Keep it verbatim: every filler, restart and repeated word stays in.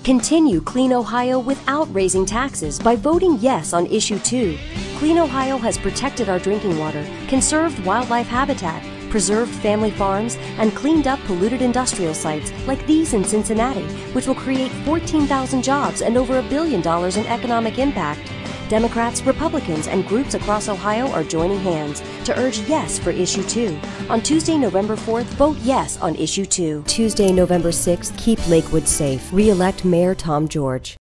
Continue Clean Ohio without raising taxes by voting yes on Issue two. Clean Ohio has protected our drinking water, conserved wildlife habitat, preserved family farms, and cleaned up polluted industrial sites like these in Cincinnati, which will create fourteen thousand jobs and over a billion dollars in economic impact. Democrats, Republicans, and groups across Ohio are joining hands to urge yes for Issue two. On Tuesday, November fourth, vote yes on Issue two. Tuesday, November sixth, keep Lakewood safe. Re-elect Mayor Tom George.